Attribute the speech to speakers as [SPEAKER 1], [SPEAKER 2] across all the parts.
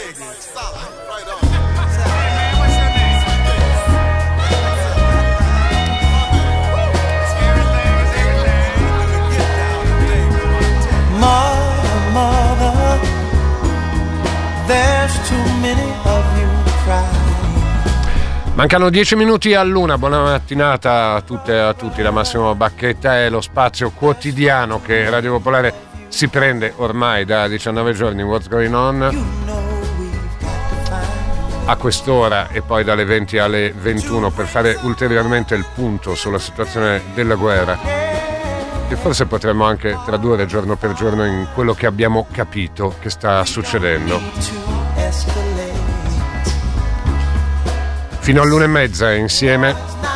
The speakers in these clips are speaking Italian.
[SPEAKER 1] Mother, there's too many of you crying.
[SPEAKER 2] Mancano 10 minuti all'1. Buona mattinata a tutte e a tutti da Massimo Bacchetta. È lo spazio quotidiano che Radio Popolare si prende ormai da 19 giorni. What's Going On a quest'ora e poi dalle 20 alle 21 per fare ulteriormente il punto sulla situazione della guerra, che forse potremmo anche tradurre giorno per giorno in quello che abbiamo capito che sta succedendo. Fino all'1:30 insieme.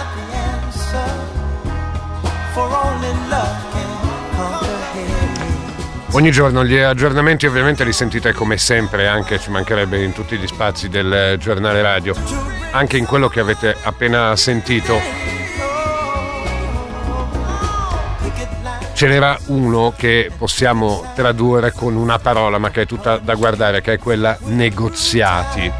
[SPEAKER 2] Ogni giorno gli aggiornamenti ovviamente li sentite come sempre, anche ci mancherebbe, in tutti gli spazi del giornale radio, anche in quello che avete appena sentito. Ce n'era uno che possiamo tradurre con una parola, ma che è tutta da guardare, che è quella negoziati.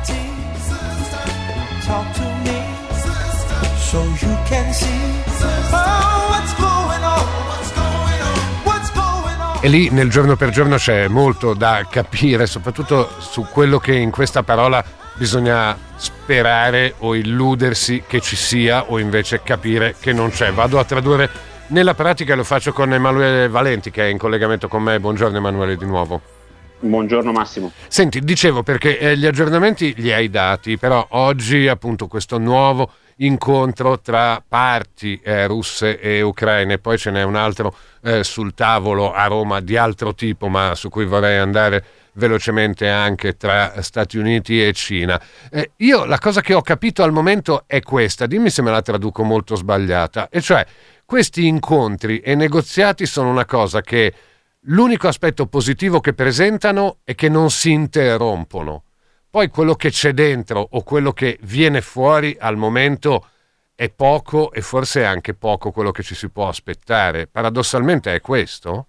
[SPEAKER 2] E lì nel giorno per giorno c'è molto da capire, soprattutto su quello che in questa parola bisogna sperare o illudersi che ci sia, o invece capire che non c'è. Vado a tradurre nella pratica e lo faccio con Emanuele Valenti, che è in collegamento con me. Buongiorno Emanuele di nuovo.
[SPEAKER 3] Buongiorno Massimo.
[SPEAKER 2] Senti, dicevo, perché gli aggiornamenti li hai dati, però oggi appunto questo nuovo incontro tra parti russe e ucraine, poi ce n'è un altro sul tavolo a Roma di altro tipo, ma su cui vorrei andare velocemente, anche tra Stati Uniti e Cina. Io la cosa che ho capito al momento è questa, dimmi se me la traduco molto sbagliata, e cioè questi incontri e negoziati sono una cosa che l'unico aspetto positivo che presentano è che non si interrompono. Poi quello che c'è dentro o quello che viene fuori al momento è poco, e forse è anche poco quello che ci si può aspettare. Paradossalmente è questo?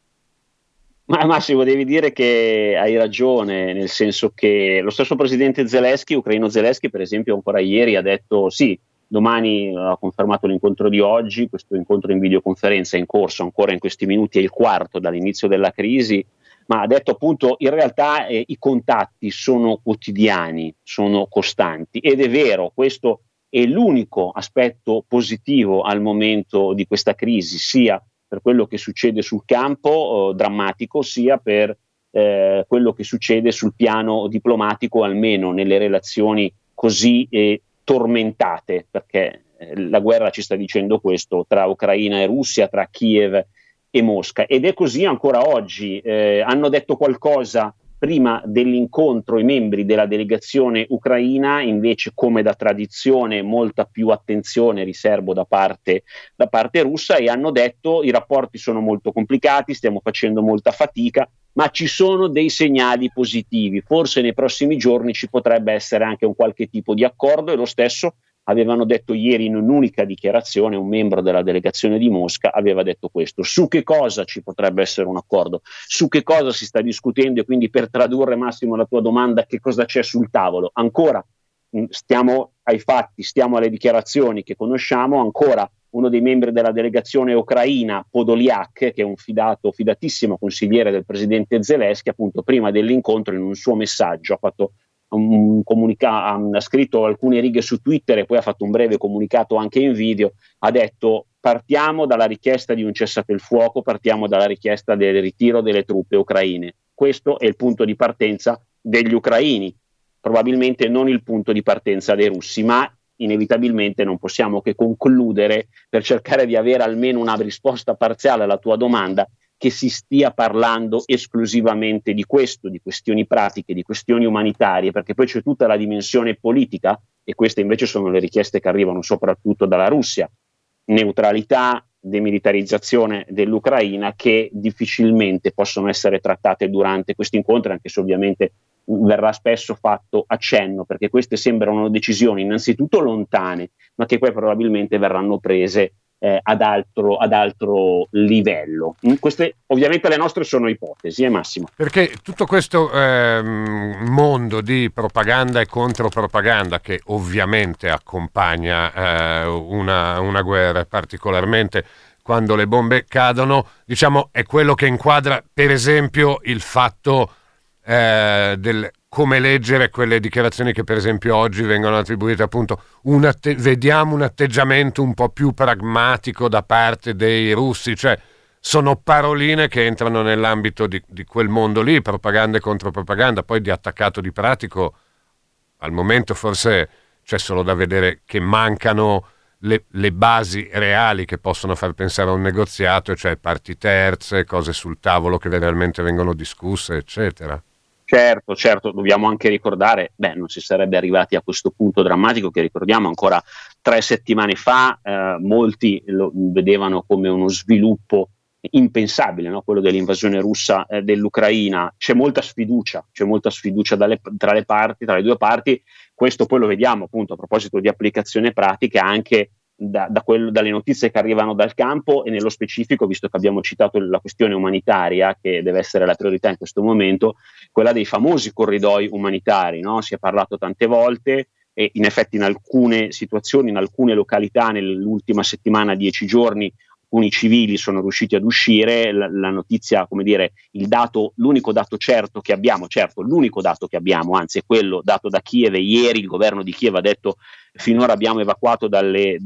[SPEAKER 3] Ma Massimo, devi dire che hai ragione, nel senso che lo stesso presidente Zelensky, ucraino Zelensky, per esempio, ancora ieri ha detto sì, domani ha confermato l'incontro di oggi, questo incontro in videoconferenza è in corso ancora in questi minuti, è il quarto dall'inizio della crisi, ma ha detto appunto in realtà i contatti sono quotidiani, sono costanti, ed è vero, questo è l'unico aspetto positivo al momento di questa crisi, sia per quello che succede sul campo drammatico, sia per quello che succede sul piano diplomatico, almeno nelle relazioni così tormentate, perché la guerra ci sta dicendo questo, tra Ucraina e Russia, tra Kiev e Mosca, ed è così ancora oggi. Hanno detto qualcosa prima dell'incontro i membri della delegazione ucraina, invece come da tradizione molta più attenzione riservo da parte russa, e hanno detto i rapporti sono molto complicati, stiamo facendo molta fatica, ma ci sono dei segnali positivi, forse nei prossimi giorni ci potrebbe essere anche un qualche tipo di accordo, e lo stesso avevano detto ieri in un'unica dichiarazione. Un membro della delegazione di Mosca aveva detto questo. Su che cosa ci potrebbe essere un accordo? Su che cosa si sta discutendo? E quindi, per tradurre, Massimo, la tua domanda, che cosa c'è sul tavolo? Ancora stiamo ai fatti, stiamo alle dichiarazioni che conosciamo. Ancora uno dei membri della delegazione ucraina, Podolyak, che è un fidatissimo consigliere del presidente Zelensky, appunto prima dell'incontro in un suo messaggio ha fatto ha scritto alcune righe su Twitter e poi ha fatto un breve comunicato anche in video. Ha detto: partiamo dalla richiesta di un cessate-il-fuoco, partiamo dalla richiesta del ritiro delle truppe ucraine. Questo è il punto di partenza degli ucraini, probabilmente non il punto di partenza dei russi, ma inevitabilmente non possiamo che concludere, per cercare di avere almeno una risposta parziale alla tua domanda, che si stia parlando esclusivamente di questo, di questioni pratiche, di questioni umanitarie, perché poi c'è tutta la dimensione politica, e queste invece sono le richieste che arrivano soprattutto dalla Russia: neutralità, demilitarizzazione dell'Ucraina, che difficilmente possono essere trattate durante questi incontri, anche se ovviamente verrà spesso fatto accenno, perché queste sembrano decisioni innanzitutto lontane, ma che poi probabilmente verranno prese ad altro livello. Queste ovviamente le nostre sono ipotesi, Massimo.
[SPEAKER 2] Perché tutto questo mondo di propaganda e contropropaganda che ovviamente accompagna una guerra, particolarmente quando le bombe cadono, diciamo, è quello che inquadra per esempio il fatto del come leggere quelle dichiarazioni che per esempio oggi vengono attribuite, appunto, vediamo un atteggiamento un po' più pragmatico da parte dei russi, cioè sono paroline che entrano nell'ambito di quel mondo lì, propaganda e contropropaganda. Poi di attaccato di pratico al momento forse c'è solo da vedere che mancano le basi reali che possono far pensare a un negoziato, cioè parti terze, cose sul tavolo che realmente vengono discusse, eccetera.
[SPEAKER 3] Certo, dobbiamo anche ricordare, non si sarebbe arrivati a questo punto drammatico che ricordiamo ancora 3 settimane fa, molti lo vedevano come uno sviluppo impensabile, no? Quello dell'invasione russa dell'Ucraina. C'è molta sfiducia tra le due parti. Questo poi lo vediamo appunto a proposito di applicazione pratica anche dalle notizie che arrivano dal campo, e nello specifico, visto che abbiamo citato la questione umanitaria, che deve essere la priorità in questo momento, quella dei famosi corridoi umanitari, no? Si è parlato tante volte, e in effetti in alcune situazioni, in alcune località nell'ultima settimana, 10 giorni, alcuni civili sono riusciti ad uscire. La notizia, come dire, l'unico dato certo che abbiamo, anzi è quello dato da Kiev. Ieri il governo di Kiev ha detto: finora abbiamo evacuato dalle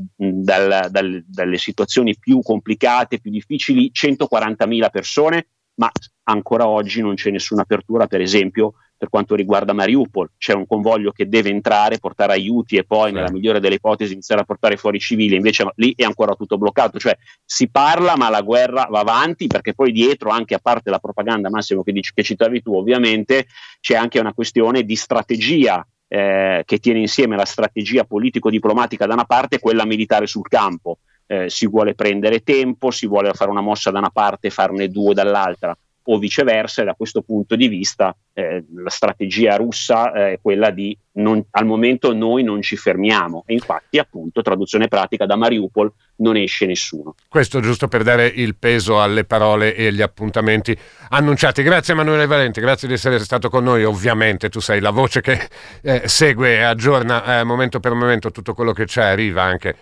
[SPEAKER 3] situazioni più complicate, più difficili, 140.000 persone, ma ancora oggi non c'è nessuna apertura, per esempio, per quanto riguarda Mariupol. C'è un convoglio che deve entrare, portare aiuti e poi, nella migliore delle ipotesi, iniziare a portare fuori i civili. Invece lì è ancora tutto bloccato. Cioè si parla, ma la guerra va avanti, perché poi dietro, anche a parte la propaganda, Massimo, che citavi tu, ovviamente c'è anche una questione di strategia, che tiene insieme la strategia politico-diplomatica da una parte e quella militare sul campo. Si vuole prendere tempo, si vuole fare una mossa da una parte e farne 2 dall'altra, o viceversa, e da questo punto di vista la strategia russa è quella di al momento noi non ci fermiamo, e infatti, appunto, traduzione pratica, da Mariupol non esce nessuno.
[SPEAKER 2] Questo giusto per dare il peso alle parole e agli appuntamenti annunciati. Grazie Emanuele Valenti, grazie di essere stato con noi. Ovviamente tu sei la voce che segue e aggiorna momento per momento tutto quello che ci arriva, anche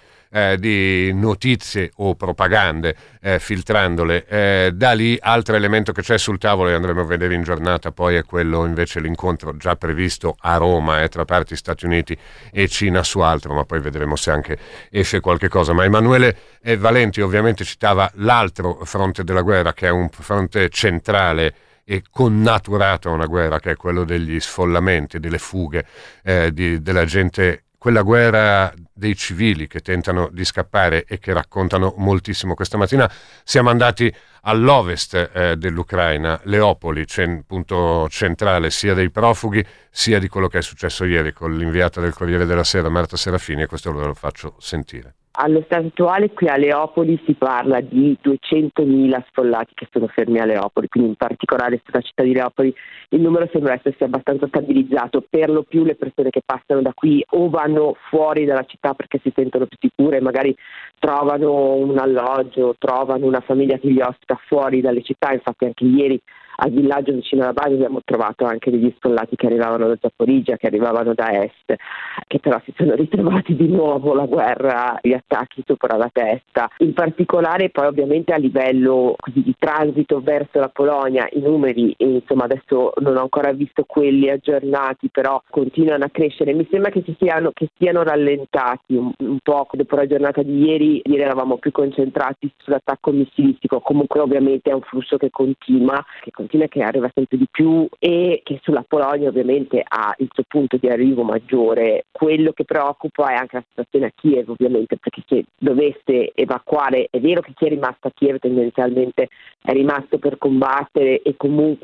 [SPEAKER 2] di notizie o propagande, filtrandole. Da lì, altro elemento che c'è sul tavolo e andremo a vedere in giornata poi è quello, invece, l'incontro già previsto a Roma tra parti Stati Uniti e Cina su altro, ma poi vedremo se anche esce qualche cosa. Ma Emanuele Valenti ovviamente citava l'altro fronte della guerra, che è un fronte centrale e connaturato a una guerra, che è quello degli sfollamenti, delle fughe della gente, quella guerra dei civili che tentano di scappare e che raccontano moltissimo. Questa mattina siamo andati all'ovest dell'Ucraina, Leopoli, punto centrale sia dei profughi sia di quello che è successo ieri, con l'inviata del Corriere della Sera Marta Serafini, e questo ve lo faccio sentire.
[SPEAKER 4] Allo stato attuale qui a Leopoli si parla di 200.000 sfollati che sono fermi a Leopoli, quindi in particolare sulla città di Leopoli il numero sembra essersi abbastanza stabilizzato. Per lo più le persone che passano da qui o vanno fuori dalla città perché si sentono più sicure, magari trovano un alloggio, trovano una famiglia che li ospita fuori dalle città. Infatti anche ieri al villaggio vicino alla base abbiamo trovato anche degli sfollati che arrivavano da Zaporizia, che arrivavano da est, che però si sono ritrovati di nuovo la guerra, gli attacchi sopra la testa. In particolare poi ovviamente a livello così di transito verso la Polonia i numeri, insomma adesso non ho ancora visto quelli aggiornati, però continuano a crescere. Mi sembra che siano rallentati un po' dopo la giornata di ieri. Ieri eravamo più concentrati sull'attacco missilistico, comunque ovviamente è un flusso che continua, che arriva sempre di più, e che sulla Polonia ovviamente ha il suo punto di arrivo maggiore. Quello che preoccupa è anche la situazione a Kiev, ovviamente, perché se dovesse evacuare, è vero che chi è rimasto a Kiev tendenzialmente è rimasto per combattere, e comunque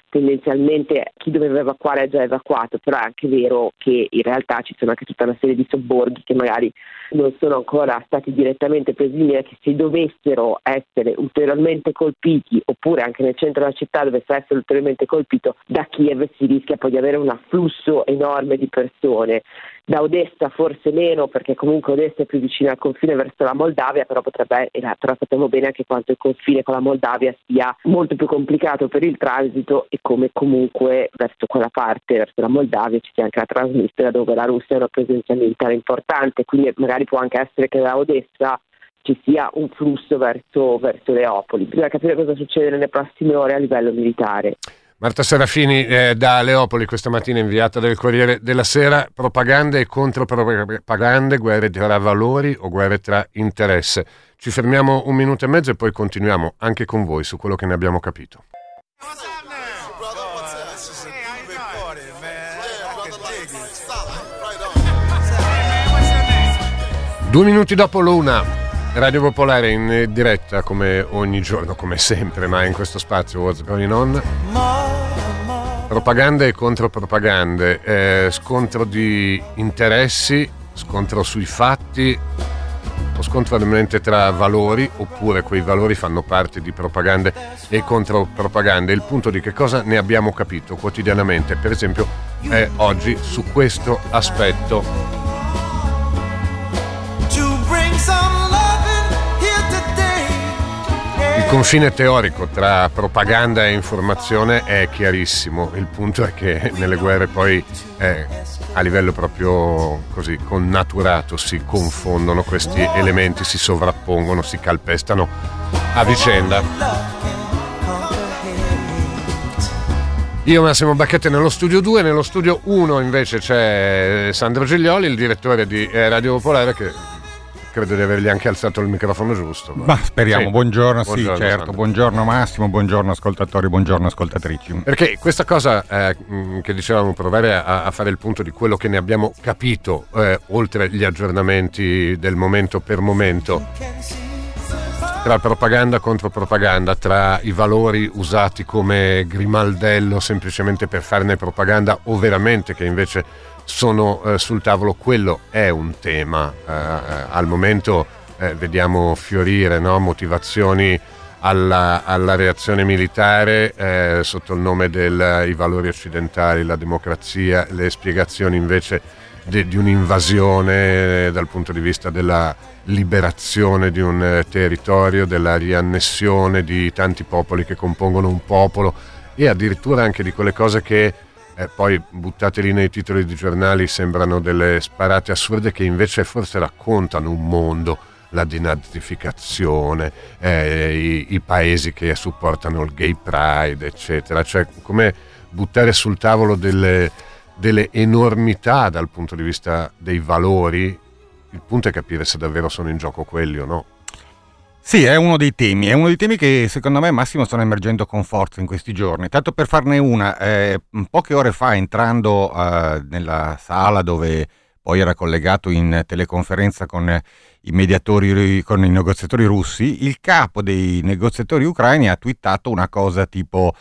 [SPEAKER 4] tendenzialmente chi doveva evacuare ha già evacuato, però è anche vero che in realtà ci sono anche tutta una serie di sobborghi che magari non sono ancora stati direttamente presi in mira, che se dovessero essere ulteriormente colpiti, oppure anche nel centro della città dovesse essere ulteriormente colpito, da Kiev si rischia poi di avere un afflusso enorme di persone. Da Odessa forse meno, perché comunque Odessa è più vicina al confine verso la Moldavia, però però sappiamo bene anche quanto il confine con la Moldavia sia molto più complicato per il transito, e come comunque verso quella parte, verso la Moldavia, ci sia anche la Transnistria, dove la Russia ha una presenza militare importante, quindi magari può anche essere che da Odessa ci sia un flusso verso Leopoli. Bisogna capire cosa succede nelle prossime ore a livello militare.
[SPEAKER 2] Marta Serafini da Leopoli questa mattina, inviata del Corriere della Sera. Propagande e contropropagande, guerre tra valori o guerre tra interesse. Ci fermiamo 1 minuto e mezzo e poi continuiamo anche con voi su quello che ne abbiamo capito. 2 minuti dopo l'1. Radio Popolare in diretta come ogni giorno, come sempre, ma in questo spazio What's Going On. Propagande e contropropagande, scontro di interessi, scontro sui fatti, o scontro ovviamente tra valori, oppure quei valori fanno parte di propagande e contropropagande. Il punto di che cosa ne abbiamo capito quotidianamente, per esempio, oggi su questo aspetto. Il confine teorico tra propaganda e informazione è chiarissimo, il punto è che nelle guerre poi a livello proprio così connaturato si confondono questi elementi, si sovrappongono, si calpestano a vicenda. Io Massimo Bacchette nello studio 2, nello studio 1 invece c'è Sandro Giglioli, il direttore di Radio Popolare, che credo di avergli anche alzato il microfono giusto.
[SPEAKER 5] Ma speriamo, sì. Buongiorno, sì, certo.
[SPEAKER 2] Sandro.
[SPEAKER 5] Buongiorno Massimo, buongiorno ascoltatori, buongiorno ascoltatrici.
[SPEAKER 2] Perché questa cosa che dicevamo, provare a fare il punto di quello che ne abbiamo capito, oltre gli aggiornamenti del momento per momento, tra propaganda contro propaganda, tra i valori usati come grimaldello semplicemente per farne propaganda o veramente che invece sono sul tavolo, quello è un tema. Al momento vediamo fiorire, no? Motivazioni alla reazione militare sotto il nome dei valori occidentali, la democrazia, le spiegazioni invece di un'invasione dal punto di vista della liberazione di un territorio, della riannessione di tanti popoli che compongono un popolo, e addirittura anche di quelle cose che poi buttate lì nei titoli di giornali sembrano delle sparate assurde, che invece forse raccontano un mondo, la denazificazione, i paesi che supportano il gay pride, eccetera. Cioè, come buttare sul tavolo delle enormità dal punto di vista dei valori. Il punto è capire se davvero sono in gioco quelli o no.
[SPEAKER 5] Sì, è uno dei temi che secondo me, Massimo, stanno emergendo con forza in questi giorni. Tanto per farne una, poche ore fa, entrando nella sala dove poi era collegato in teleconferenza con i mediatori, con i negoziatori russi, il capo dei negoziatori ucraini ha twittato una cosa tipo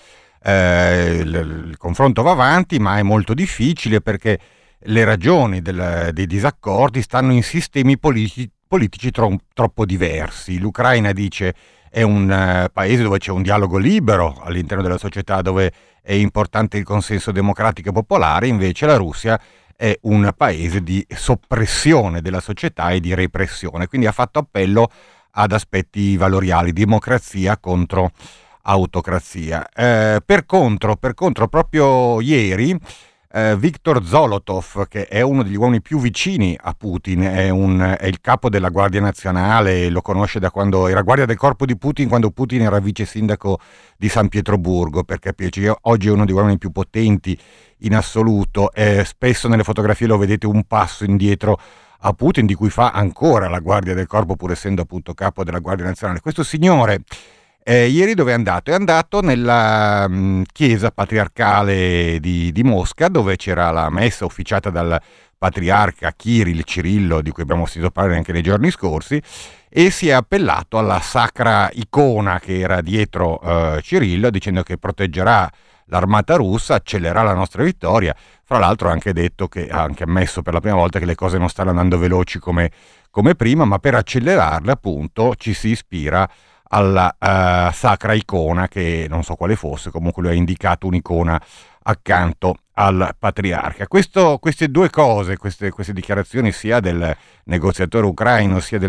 [SPEAKER 5] il confronto va avanti, ma è molto difficile perché le ragioni dei disaccordi stanno in sistemi politici troppo diversi. L'Ucraina, dice, è un paese dove c'è un dialogo libero all'interno della società, dove è importante il consenso democratico e popolare, invece la Russia è un paese di soppressione della società e di repressione, quindi ha fatto appello ad aspetti valoriali, democrazia contro autocrazia. Per contro, proprio ieri Viktor Zolotov, che è uno degli uomini più vicini a Putin, è il capo della Guardia Nazionale, lo conosce da quando era guardia del corpo di Putin, quando Putin era vice sindaco di San Pietroburgo, per capirci. Oggi è uno degli uomini più potenti in assoluto, spesso nelle fotografie lo vedete un passo indietro a Putin, di cui fa ancora la guardia del corpo, pur essendo appunto capo della Guardia Nazionale. Questo signore ieri dove è andato? È andato nella chiesa patriarcale di Mosca, dove c'era la messa officiata dal patriarca Kirill Cirillo, di cui abbiamo sentito parlare anche nei giorni scorsi, e si è appellato alla sacra icona che era dietro Cirillo, dicendo che proteggerà l'armata russa, accelererà la nostra vittoria. Fra l'altro ha anche detto ha anche ammesso per la prima volta che le cose non stanno andando veloci come prima, ma per accelerarle appunto ci si ispira alla sacra icona, che non so quale fosse, comunque lui ha indicato un'icona accanto al patriarca. Queste due cose, queste dichiarazioni sia del negoziatore ucraino sia di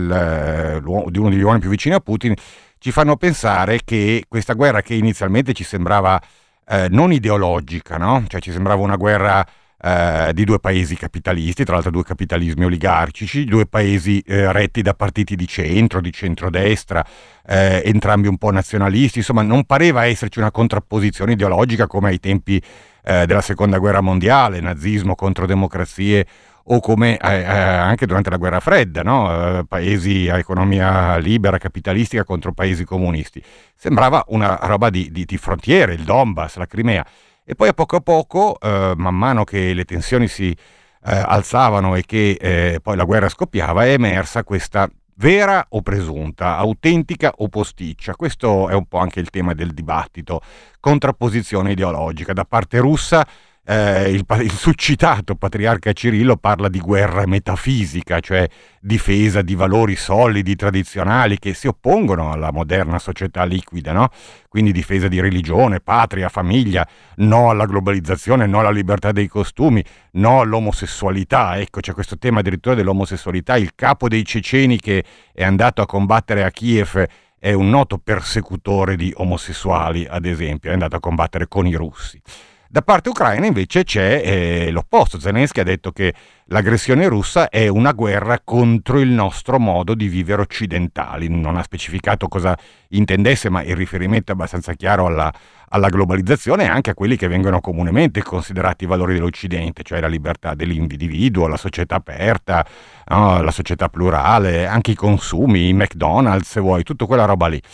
[SPEAKER 5] uno degli uomini più vicini a Putin, ci fanno pensare che questa guerra, che inizialmente ci sembrava non ideologica, no? Cioè ci sembrava una guerra di due paesi capitalisti, tra l'altro due capitalismi oligarchici, due paesi retti da partiti di centrodestra, entrambi un po' nazionalisti, insomma non pareva esserci una contrapposizione ideologica come ai tempi della seconda guerra mondiale, nazismo contro democrazie, o come anche durante la guerra fredda, no? Paesi a economia libera, capitalistica contro paesi comunisti. Sembrava una roba di frontiere, il Donbass, la Crimea. E poi a poco, man mano che le tensioni si alzavano e che poi la guerra scoppiava, è emersa questa vera o presunta, autentica o posticcia. Questo è un po' anche il tema del dibattito, contrapposizione ideologica. Da parte russa il succitato patriarca Cirillo parla di guerra metafisica, cioè difesa di valori solidi, tradizionali, che si oppongono alla moderna società liquida, no? Quindi difesa di religione, patria, famiglia, no alla globalizzazione, no alla libertà dei costumi, no all'omosessualità. Ecco, c'è questo tema addirittura dell'omosessualità. Il capo dei ceceni che è andato a combattere a Kiev è un noto persecutore di omosessuali, ad esempio, è andato a combattere con i russi. Da parte ucraina invece c'è l'opposto. Zelensky ha detto che l'aggressione russa è una guerra contro il nostro modo di vivere occidentali. Non ha specificato cosa intendesse, ma il riferimento è abbastanza chiaro alla globalizzazione e anche a quelli che vengono comunemente considerati i valori dell'Occidente, cioè la libertà dell'individuo, la società aperta, no? La società plurale, anche i consumi, i McDonald's se vuoi, tutta quella roba lì.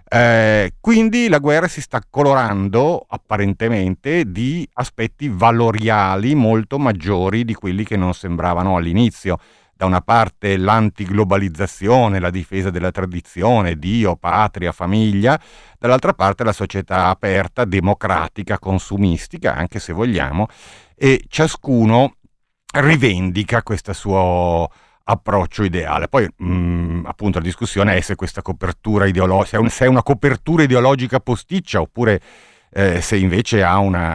[SPEAKER 5] Quindi la guerra si sta colorando apparentemente di aspetti valoriali molto maggiori di quelli che non sembravano all'inizio. Da una parte l'antiglobalizzazione, la difesa della tradizione, Dio, patria, famiglia, dall'altra parte la società aperta, democratica, consumistica, anche se vogliamo, e ciascuno rivendica questo suo approccio ideale. Poi appunto la discussione è se questa copertura ideologica, se è una copertura ideologica posticcia oppure se invece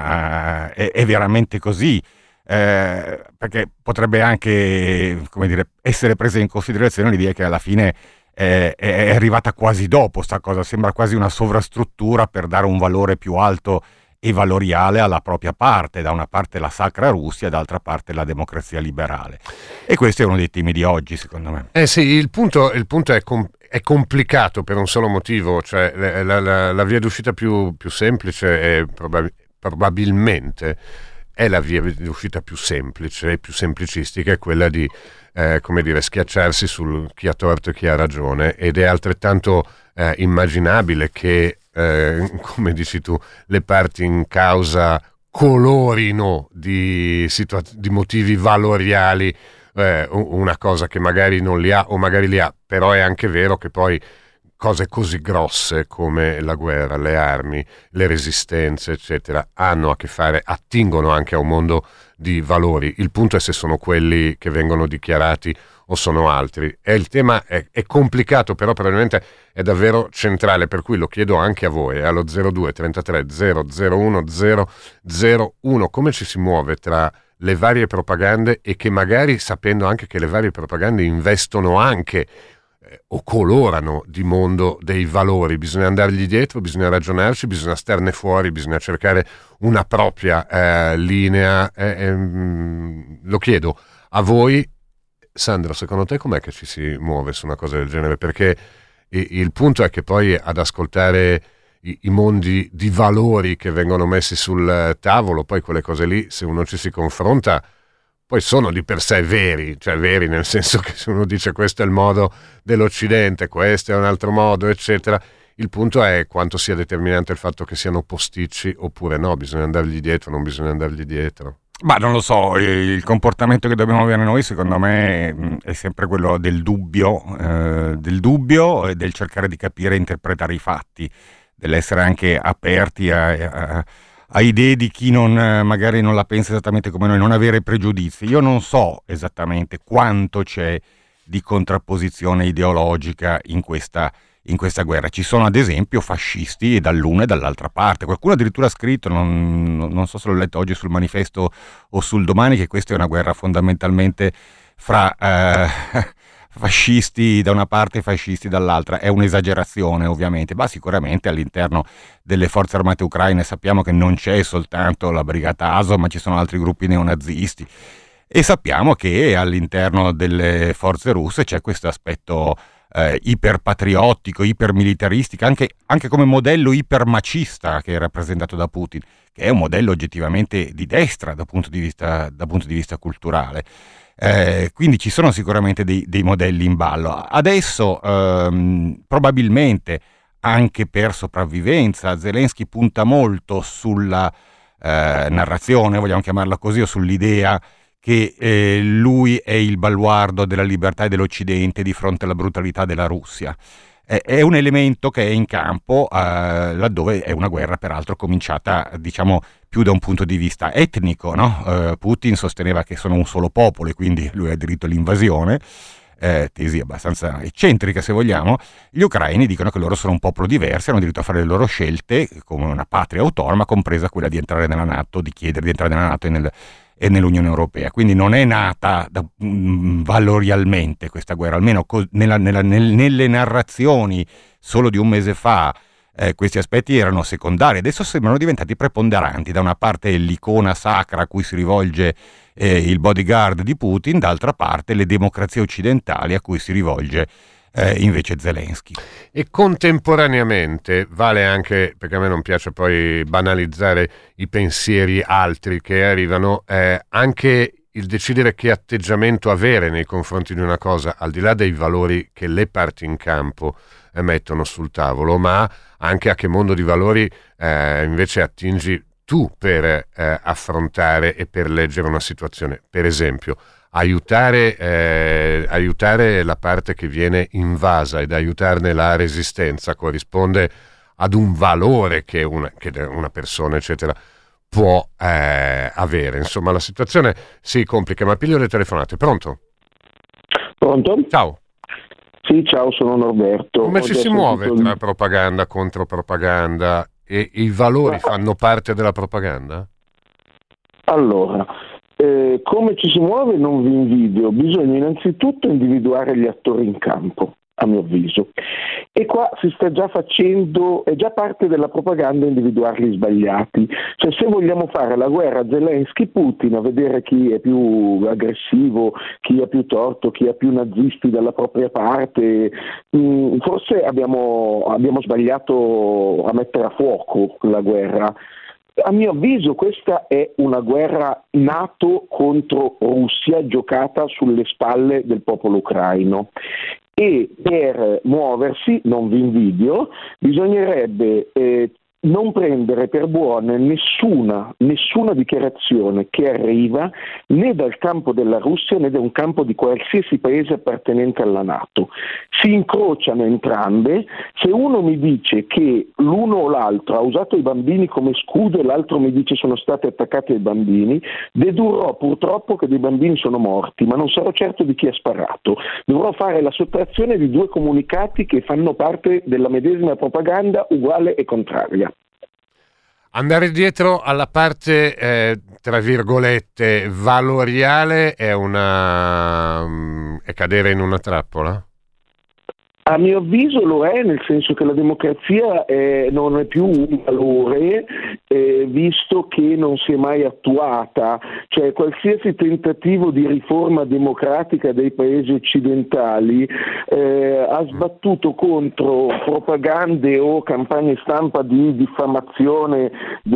[SPEAKER 5] è veramente così, perché potrebbe anche, come dire, essere presa in considerazione l'idea che alla fine è arrivata quasi dopo sta cosa, sembra quasi una sovrastruttura per dare un valore più alto e valoriale alla propria parte, da una parte la sacra Russia, dall'altra parte la democrazia liberale. E questo è uno dei temi di oggi, secondo me.
[SPEAKER 2] Sì, il punto è complicato per un solo motivo, cioè la via d'uscita più semplice è probabilmente è la via d'uscita più semplice e più semplicistica, è quella di schiacciarsi sul chi ha torto e chi ha ragione, ed è altrettanto immaginabile che come dici tu, le parti in causa colorino di motivi valoriali una cosa che magari non li ha o magari li ha, però è anche vero che poi cose così grosse come la guerra, le armi, le resistenze, eccetera, hanno a che fare, attingono anche a un mondo di valori. Il punto è se sono quelli che vengono dichiarati o sono altri. E il tema è complicato, però probabilmente è davvero centrale, per cui lo chiedo anche a voi, allo 02 33 001 001, come ci si muove tra le varie propagande e che magari, sapendo anche che le varie propagande investono anche o colorano di mondo dei valori, bisogna andargli dietro, bisogna ragionarci, bisogna starne fuori, bisogna cercare una propria linea. Lo chiedo a voi. Sandro, secondo te com'è che ci si muove su una cosa del genere? Perché il punto è che poi ad ascoltare i mondi di valori che vengono messi sul tavolo, poi quelle cose lì, se uno ci si confronta, poi sono di per sé veri, cioè veri nel senso che se uno dice questo è il modo dell'Occidente, questo è un altro modo, eccetera, il punto è quanto sia determinante il fatto che siano posticci oppure no, bisogna andargli dietro, non bisogna andargli dietro.
[SPEAKER 5] Ma non lo so, il comportamento che dobbiamo avere noi secondo me è sempre quello del dubbio e del cercare di capire e interpretare i fatti, dell'essere anche aperti a a idee di chi magari non la pensa esattamente come noi, non avere pregiudizi. Io non so esattamente quanto c'è di contrapposizione ideologica in questa guerra. Ci sono ad esempio fascisti dall'una e dall'altra parte. Qualcuno addirittura ha scritto, non so se l'ho letto oggi sul Manifesto o sul Domani, che questa è una guerra fondamentalmente fra fascisti da una parte e fascisti dall'altra. È un'esagerazione ovviamente, ma sicuramente all'interno delle forze armate ucraine sappiamo che non c'è soltanto la brigata Azov, ma ci sono altri gruppi neonazisti, e sappiamo che all'interno delle forze russe c'è questo aspetto iperpatriottico, ipermilitaristico, anche come modello ipermacista che è rappresentato da Putin, che è un modello oggettivamente di destra dal punto di vista culturale. Quindi ci sono sicuramente dei modelli in ballo. Adesso probabilmente anche per sopravvivenza Zelensky punta molto sulla narrazione, vogliamo chiamarla così, o sull'idea che lui è il baluardo della libertà e dell'Occidente di fronte alla brutalità della Russia. È un elemento che è in campo laddove è una guerra peraltro cominciata, diciamo, più da un punto di vista etnico, no? Putin sosteneva che sono un solo popolo e quindi lui ha diritto all'invasione, tesi abbastanza eccentrica se vogliamo. Gli ucraini dicono che loro sono un popolo diverso, hanno diritto a fare le loro scelte come una patria autonoma, compresa quella di entrare nella NATO, di chiedere di entrare nella NATO e nell'Unione Europea. Quindi non è nata valorialmente questa guerra, almeno nelle narrazioni solo di un mese fa. Questi aspetti erano secondari, adesso sembrano diventati preponderanti. Da una parte l'icona sacra a cui si rivolge il bodyguard di Putin, d'altra parte le democrazie occidentali a cui si rivolge invece Zelensky.
[SPEAKER 2] E contemporaneamente vale anche, perché a me non piace poi banalizzare i pensieri altri che arrivano, anche il decidere che atteggiamento avere nei confronti di una cosa, al di là dei valori che le parti in campo mettono sul tavolo, ma anche a che mondo di valori invece attingi tu per affrontare e per leggere una situazione. Per esempio, aiutare la parte che viene invasa ed aiutarne la resistenza corrisponde ad un valore che una persona, eccetera, può avere. Insomma, la situazione si complica, ma piglio le telefonate. Pronto?
[SPEAKER 6] Pronto?
[SPEAKER 2] Ciao.
[SPEAKER 6] Sì, ciao, sono Norberto.
[SPEAKER 2] Come ci si muove tra propaganda, contropropaganda, e i valori fanno parte della propaganda?
[SPEAKER 6] Allora, come ci si muove non vi invidio, bisogna innanzitutto individuare gli attori in campo, a mio avviso. E qua si sta già facendo, è già parte della propaganda individuarli sbagliati. Cioè, se vogliamo fare la guerra Zelensky-Putin a vedere chi è più aggressivo, chi ha più torto, chi ha più nazisti dalla propria parte, forse abbiamo sbagliato a mettere a fuoco la guerra. A mio avviso questa è una guerra NATO contro Russia giocata sulle spalle del popolo ucraino. E per muoversi, non vi invidio, bisognerebbe non prendere per buone nessuna dichiarazione che arriva né dal campo della Russia né da un campo di qualsiasi paese appartenente alla NATO. Si incrociano entrambe. Se uno mi dice che l'uno o l'altro ha usato i bambini come scudo e l'altro mi dice sono stati attaccati ai bambini, dedurrò purtroppo che dei bambini sono morti, ma non sarò certo di chi ha sparato. Dovrò fare la sottrazione di due comunicati che fanno parte della medesima propaganda uguale e contraria.
[SPEAKER 2] Andare dietro alla parte, tra virgolette, valoriale è cadere in una trappola?
[SPEAKER 6] A mio avviso lo è, nel senso che la democrazia non è più un valore, visto che non si è mai attuata. Cioè qualsiasi tentativo di riforma democratica dei paesi occidentali ha sbattuto contro propagande o campagne stampa di diffamazione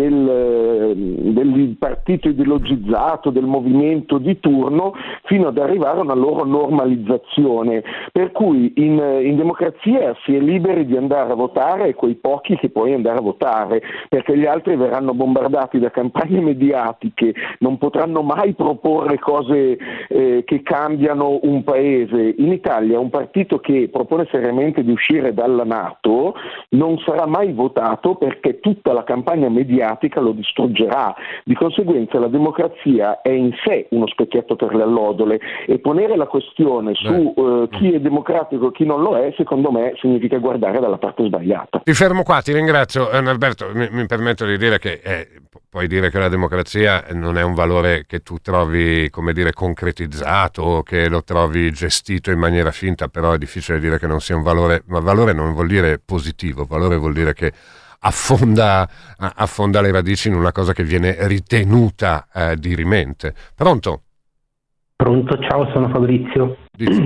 [SPEAKER 6] del partito ideologizzato, del movimento di turno, fino ad arrivare a una loro normalizzazione. Per cui in democrazia si è liberi di andare a votare, quei pochi che puoi andare a votare, perché gli altri verranno bombardati da campagne mediatiche non potranno mai proporre cose che cambiano un paese. In Italia un partito che propone seriamente di uscire dalla NATO non sarà mai votato perché tutta la campagna mediatica lo distruggerà. Di conseguenza la democrazia è in sé uno specchietto per le allodole, e ponere la questione su chi è democratico e chi non lo è, secondo me significa guardare dalla parte sbagliata.
[SPEAKER 2] Ti fermo qua, ti ringrazio. Alberto, mi permetto di dire che puoi dire che la democrazia non è un valore che tu trovi, come dire, concretizzato o che lo trovi gestito in maniera finta, però è difficile dire che non sia un valore, ma valore non vuol dire positivo, valore vuol dire che affonda le radici in una cosa che viene ritenuta dirimente. Pronto?
[SPEAKER 7] Pronto, ciao, sono Fabrizio.
[SPEAKER 2] Dici.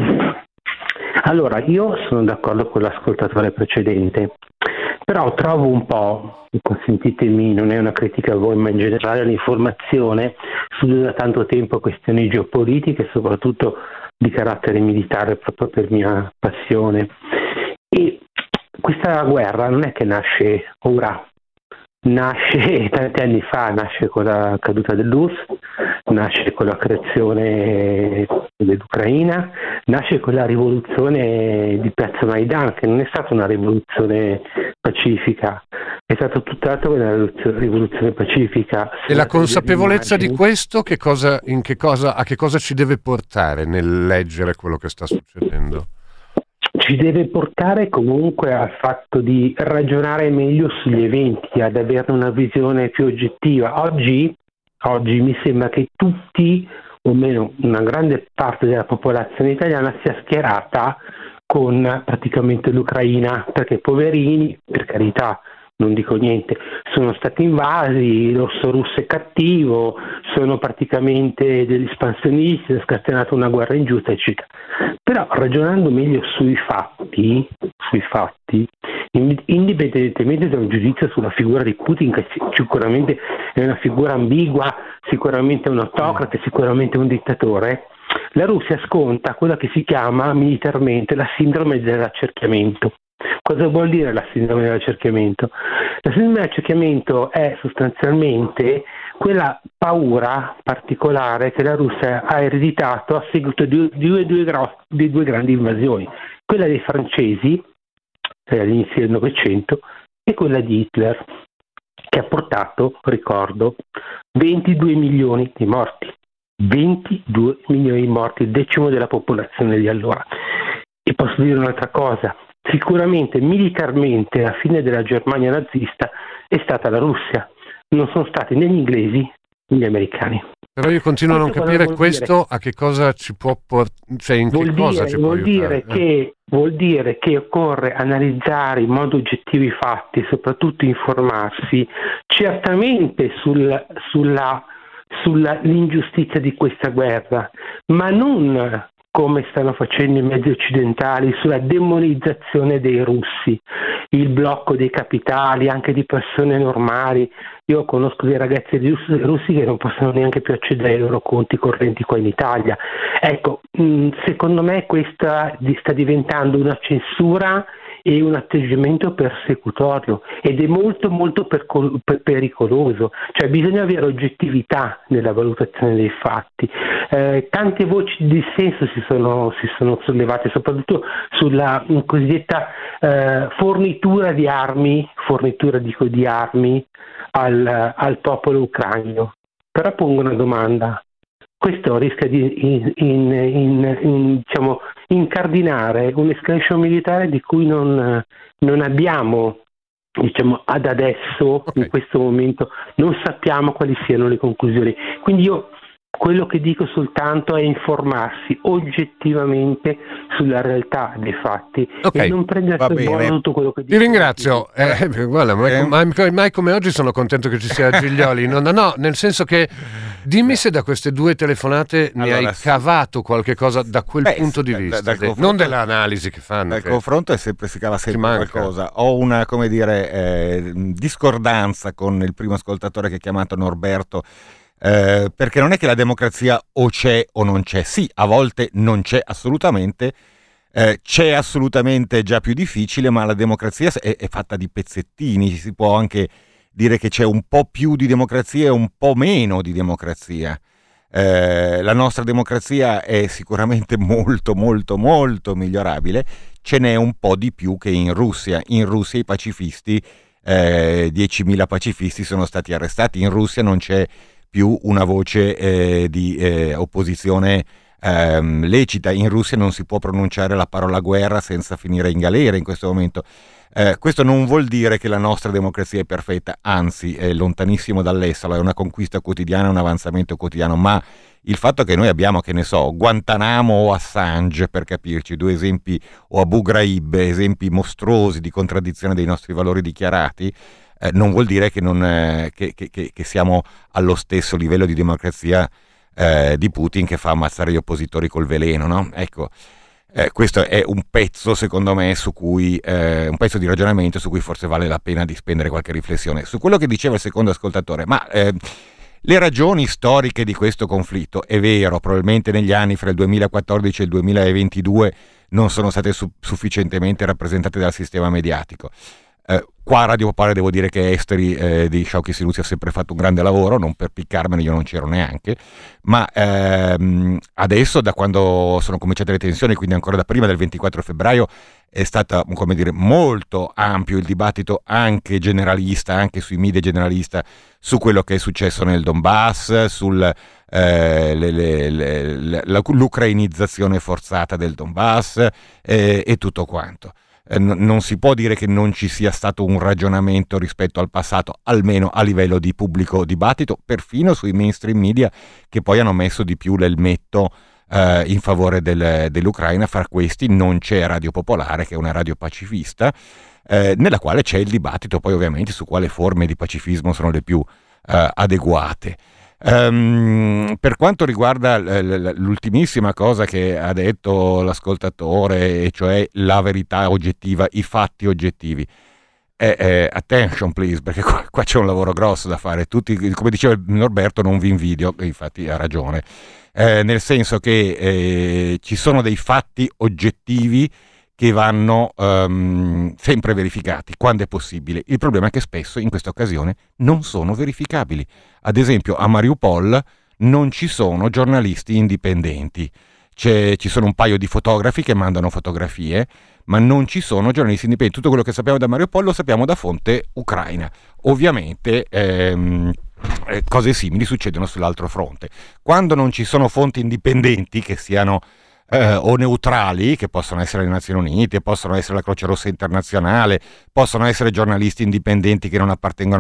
[SPEAKER 7] Allora, io sono d'accordo con l'ascoltatore precedente, però trovo un po', consentitemi, non è una critica a voi, ma in generale l'informazione studio da tanto tempo questioni geopolitiche, soprattutto di carattere militare, proprio per mia passione. E questa guerra non è che nasce ora, nasce tanti anni fa, nasce con la caduta dell'URSS, nasce con la creazione dell'Ucraina, nasce con la rivoluzione di Piazza Maidan, che non è stata una rivoluzione pacifica, è stato tutt'altro che una rivoluzione pacifica.
[SPEAKER 2] E la consapevolezza di questo a che cosa ci deve portare nel leggere quello che sta succedendo?
[SPEAKER 7] Ci deve portare comunque al fatto di ragionare meglio sugli eventi, ad avere una visione più oggettiva. Oggi mi sembra che tutti, o meno una grande parte della popolazione italiana, sia schierata con praticamente l'Ucraina, perché poverini, per carità, non dico niente, sono stati invasi, l'orso russo è cattivo, sono praticamente degli espansionisti, è scatenata una guerra ingiusta, eccetera. Però ragionando meglio sui fatti, indipendentemente da un giudizio sulla figura di Putin, che sicuramente è una figura ambigua, sicuramente è un autocrate, sicuramente è un dittatore, la Russia sconta quella che si chiama militarmente la sindrome dell'accerchiamento. Cosa vuol dire la sindrome dell'accerchiamento? La sindrome dell'accerchiamento è sostanzialmente quella paura particolare che la Russia ha ereditato a seguito di due grandi invasioni, quella dei francesi all'inizio del Novecento e quella di Hitler, che ha portato, ricordo, 22 milioni di morti. 22 milioni di morti, il decimo della popolazione di allora. E posso dire un'altra cosa: sicuramente militarmente la fine della Germania nazista è stata la Russia, non sono stati né gli inglesi né gli americani.
[SPEAKER 2] Però io continuo a non capire questo a che cosa ci può portare, cioè in che cosa ci può aiutare.
[SPEAKER 7] Vuol dire che occorre analizzare in modo oggettivo i fatti e soprattutto informarsi certamente sull'ingiustizia di questa guerra, ma non come stanno facendo i mezzi occidentali sulla demonizzazione dei russi, il blocco dei capitali anche di persone normali. Io conosco dei ragazzi russi che non possono neanche più accedere ai loro conti correnti qua in Italia. Ecco, secondo me questa sta diventando una censura e un atteggiamento persecutorio, ed è molto molto pericoloso. Cioè bisogna avere oggettività nella valutazione dei fatti. Tante voci di dissenso si sono sollevate soprattutto sulla cosiddetta fornitura di armi al popolo ucraino. Però pongo una domanda: questo rischia di incardinare un'escalation militare di cui non abbiamo, ad adesso, okay, in questo momento, non sappiamo quali siano le conclusioni. Quindi io quello che dico soltanto è informarsi oggettivamente sulla realtà dei fatti, okay, e non prendere per buono tutto quello che dico.
[SPEAKER 2] Ti ringrazio. Guarda, mai come oggi sono contento che ci sia Giglioli. No, nel senso che dimmi se da queste due telefonate ne hai cavato qualche cosa da quel punto di vista, non dell'analisi che fanno.
[SPEAKER 5] Dal confronto si cava sempre qualcosa. Ho una, discordanza con il primo ascoltatore che ha chiamato Norberto, perché non è che la democrazia o c'è o non c'è. Sì, a volte non c'è assolutamente, c'è assolutamente già più difficile, ma la democrazia è fatta di pezzettini, si può anche dire che c'è un po' più di democrazia e un po' meno di democrazia. La nostra democrazia è sicuramente molto molto molto migliorabile, ce n'è un po' di più che in Russia. In Russia i pacifisti, 10.000 pacifisti sono stati arrestati, in Russia non c'è più una voce di opposizione lecita, in Russia non si può pronunciare la parola guerra senza finire in galera in questo momento. Questo non vuol dire che la nostra democrazia è perfetta, anzi è lontanissimo dall'esserlo, è una conquista quotidiana, un avanzamento quotidiano, ma il fatto che noi abbiamo, che ne so, Guantanamo o Assange, per capirci, due esempi, o Abu Ghraib, esempi mostruosi di contraddizione dei nostri valori dichiarati, non vuol dire che siamo allo stesso livello di democrazia di Putin, che fa ammazzare gli oppositori col veleno, no? Ecco. Questo è un pezzo, secondo me, su cui un pezzo di ragionamento su cui forse vale la pena di spendere qualche riflessione. Su quello che diceva il secondo ascoltatore, ma le ragioni storiche di questo conflitto, è vero, probabilmente negli anni fra il 2014 e il 2022 non sono state sufficientemente rappresentate dal sistema mediatico. Qua a Radio Popolare devo dire che Esteri di Sciauchi Sinuzzi ha sempre fatto un grande lavoro, non per piccarmene, io non c'ero neanche, ma adesso, da quando sono cominciate le tensioni, quindi ancora da prima del 24 febbraio, è stato, come dire, molto ampio il dibattito anche generalista, anche sui media generalista, su quello che è successo nel Donbass, l'ucrainizzazione forzata del Donbass e tutto quanto. Non si può dire che non ci sia stato un ragionamento rispetto al passato, almeno a livello di pubblico dibattito, perfino sui mainstream media, che poi hanno messo di più l'elmetto in favore dell'Ucraina. Fra questi non c'è Radio Popolare, che è una radio pacifista, nella quale c'è il dibattito poi ovviamente su quale forme di pacifismo sono le più adeguate. Per quanto riguarda l'ultimissima cosa che ha detto l'ascoltatore, e cioè la verità oggettiva, i fatti oggettivi, attention please, perché qua c'è un lavoro grosso da fare. Tutti, come diceva Norberto, non vi invidio, e infatti ha ragione, nel senso che ci sono dei fatti oggettivi che vanno sempre verificati quando è possibile. Il problema è che spesso in questa occasione non sono verificabili. Ad esempio a Mariupol non ci sono giornalisti indipendenti, ci sono un paio di fotografi che mandano fotografie, ma non ci sono giornalisti indipendenti. Tutto quello che sappiamo da Mariupol lo sappiamo da fonte ucraina. Ovviamente cose simili succedono sull'altro fronte. Quando non ci sono fonti indipendenti che siano o neutrali, che possono essere le Nazioni Unite, possono essere la Croce Rossa Internazionale, possono essere giornalisti indipendenti che non appartengono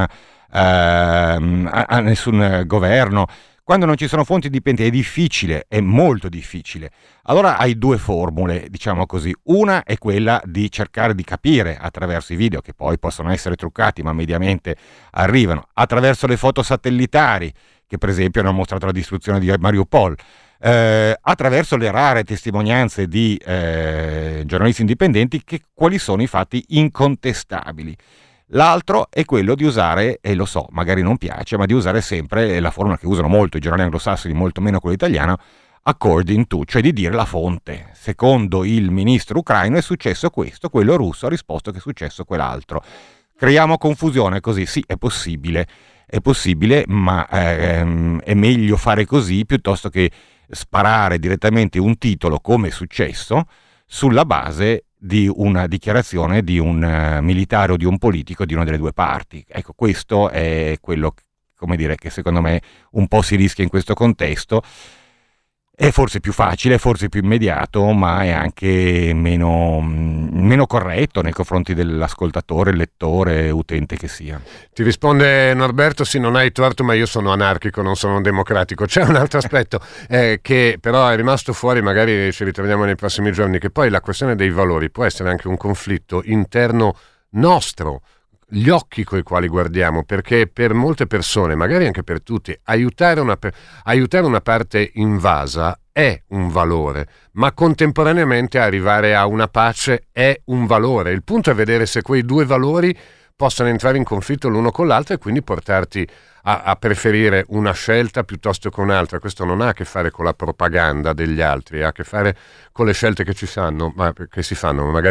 [SPEAKER 5] a nessun governo. Quando non ci sono fonti indipendenti è difficile, è molto difficile. Allora hai due formule, diciamo così. Una è quella di cercare di capire attraverso i video, che poi possono essere truccati ma mediamente arrivano, attraverso le foto satellitari che per esempio hanno mostrato la distruzione di Mariupol, attraverso le rare testimonianze di giornalisti indipendenti, che quali sono i fatti incontestabili. L'altro è quello di usare, e lo so, magari non piace, ma di usare sempre la formula che usano molto i giornali anglosassoni, molto meno quello italiano, according to, cioè di dire la fonte. Secondo il ministro ucraino è successo questo, quello russo ha risposto che è successo quell'altro. Creiamo confusione così? Sì, è possibile, ma è meglio fare così piuttosto che sparare direttamente un titolo, come è successo, sulla base di una dichiarazione di un militare o di un politico di una delle due parti. Ecco, questo è quello, come dire, che secondo me un po' si rischia in questo contesto. È forse più facile, forse più immediato, ma è anche meno corretto nei confronti dell'ascoltatore, lettore, utente che sia.
[SPEAKER 2] Ti risponde Norberto: sì, non hai torto, ma io sono anarchico, non sono democratico. C'è un altro aspetto che però è rimasto fuori, magari ci ritroviamo nei prossimi giorni, che poi la questione dei valori può essere anche un conflitto interno nostro, gli occhi coi quali guardiamo, perché per molte persone, magari anche per tutti, aiutare una parte invasa è un valore, ma contemporaneamente arrivare a una pace è un valore. Il punto è vedere se quei due valori possono entrare in conflitto l'uno con l'altro e quindi portarti a preferire una scelta piuttosto che un'altra. Questo non ha a che fare con la propaganda degli altri, ha a che fare con le scelte che si fanno, magari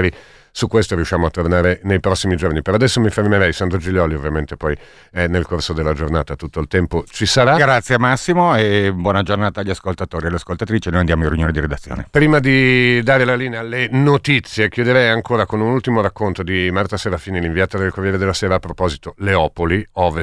[SPEAKER 2] su questo riusciamo a tornare nei prossimi giorni. Per adesso mi fermerei. Sandro Giglioli, ovviamente poi nel corso della giornata tutto il tempo ci sarà.
[SPEAKER 5] Grazie Massimo e buona giornata agli ascoltatori e alle ascoltatrici. Noi andiamo in riunione di redazione.
[SPEAKER 2] Prima di dare la linea alle notizie, chiuderei ancora con un ultimo racconto di Marta Serafini, l'inviata del Corriere della Sera, a proposito Leopoli,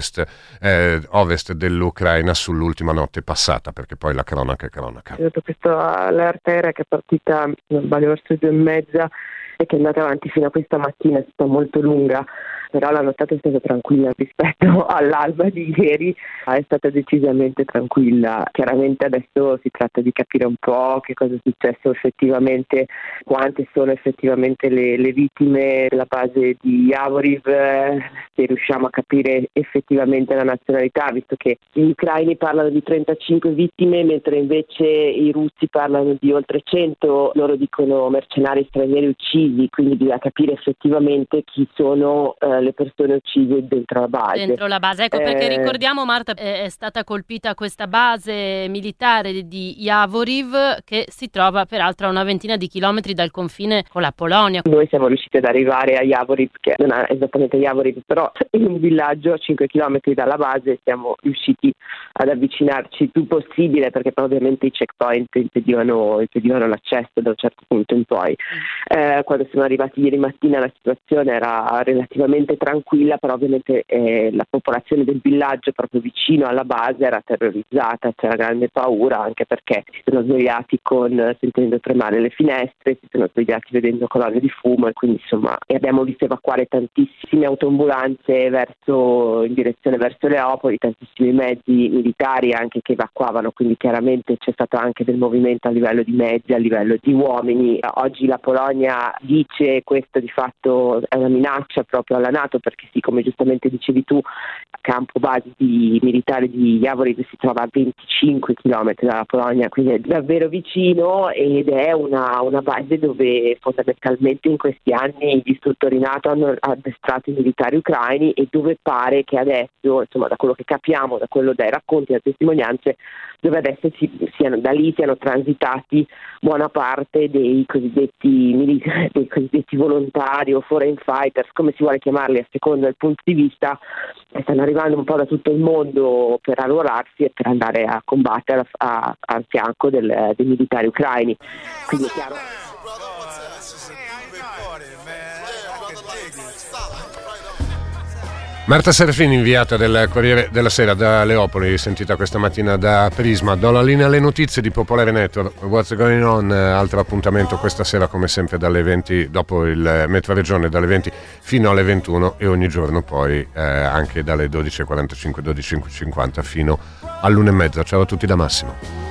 [SPEAKER 2] ovest dell'Ucraina, sull'ultima notte passata, perché poi la cronaca è cronaca.
[SPEAKER 4] Questa allerta aerea che è partita verso le 2:30 e che è andata avanti fino a questa mattina, è stata molto lunga, però la nottata è stata tranquilla rispetto all'alba di ieri, è stata decisamente tranquilla. Chiaramente adesso si tratta di capire un po' che cosa è successo effettivamente, quante sono effettivamente le vittime della base di Yavoriv, se riusciamo a capire effettivamente la nazionalità, visto che gli ucraini parlano di 35 vittime, mentre invece i russi parlano di oltre 100, loro dicono mercenari stranieri uccisi, quindi bisogna capire effettivamente chi sono le persone uccise dentro la base.
[SPEAKER 8] Dentro la base, ecco perché ricordiamo, Marta, è stata colpita questa base militare di Yavoriv, che si trova peraltro a una ventina di chilometri dal confine con la Polonia.
[SPEAKER 4] Noi siamo riusciti ad arrivare a Yavoriv, che non è esattamente Yavoriv, però in un villaggio a 5 chilometri dalla base. Siamo riusciti ad avvicinarci il più possibile, perché poi ovviamente i checkpoint impedivano l'accesso da un certo punto in poi. Quando siamo arrivati ieri mattina la situazione era relativamente tranquilla, però ovviamente la popolazione del villaggio proprio vicino alla base era terrorizzata, c'era grande paura, anche perché si sono svegliati sentendo tremare le finestre, si sono svegliati vedendo colonne di fumo, e quindi insomma abbiamo visto evacuare tantissime autoambulanze in direzione verso Leopoli, tantissimi mezzi militari anche che evacuavano, quindi chiaramente c'è stato anche del movimento a livello di mezzi, a livello di uomini. Oggi la Polonia dice questo di fatto è una minaccia proprio alla NATO, perché sì, come giustamente dicevi tu, a campo base militare di Yavoriv si trova a 25 km dalla Polonia, quindi è davvero vicino, ed è una base dove fondamentalmente in questi anni gli istruttori NATO hanno addestrato i militari ucraini, e dove pare che adesso, insomma, da quello che capiamo, da quello dai racconti, dalle testimonianze, dove adesso da lì siano transitati buona parte dei cosiddetti volontari o foreign fighters, come si vuole chiamarli a seconda del punto di vista, e stanno arrivando un po' da tutto il mondo per arruolarsi e per andare a combattere al fianco dei militari ucraini. Quindi è chiaro.
[SPEAKER 2] Marta Serafini, inviata del Corriere della Sera da Leopoli, sentita questa mattina da Prisma. Do la linea alle notizie di Popolare Network. What's Going On, altro appuntamento questa sera come sempre dalle 20, dopo il Metro Regione, dalle 20 fino alle 21, e ogni giorno poi anche dalle 12.45, 12.50 fino all'1:30. Ciao a tutti da Massimo.